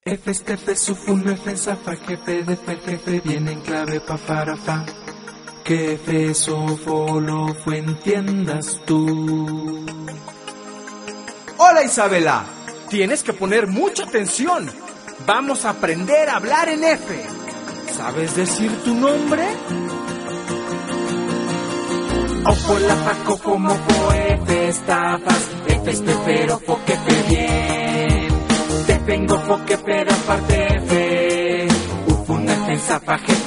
F, estefe, sufun, F, zafa, jefe, defe, jefe, viene en clave, pa, para, fa. Que F, sofo, lo, fue, entiendas tú. Hola Isabela, tienes que poner mucha atención. Vamos a aprender a hablar en F. ¿Sabes decir tu nombre? Ofo, la, fa, cofo, mofo, F, estafas, F, estefero, fo, que fe, bien. Te vengo, fo, que pero aparte F. Ufun, F, zafa, jefe,